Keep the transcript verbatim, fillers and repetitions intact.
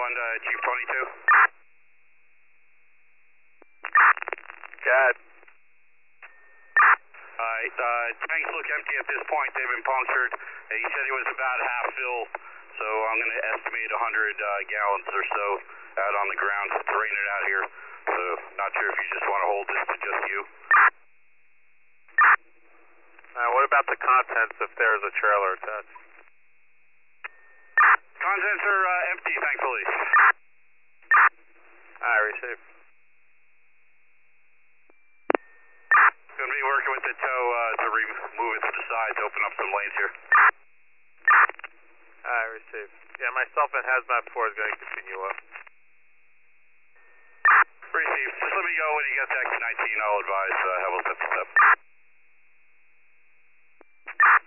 one, uh, Chief twenty-two. Got it. Alright, uh, tanks look empty at this point. They've been punctured. Uh, he said it was about half full, so I'm going to estimate one hundred uh, gallons or so out on the ground. It's raining out here, so not sure if you just want to hold this to just you. Uh, what about the contents if there's a trailer attached? Contents are uh, empty, thankfully. Alright, receive. Going to be working with the tow uh, to remove it to the sides, open up some lanes here. Alright, receive. Yeah, myself and Hazmat four is going to continue up. Receive. Just let me go when you get to exit nineteen. I'll advise uh, how we'll set this up.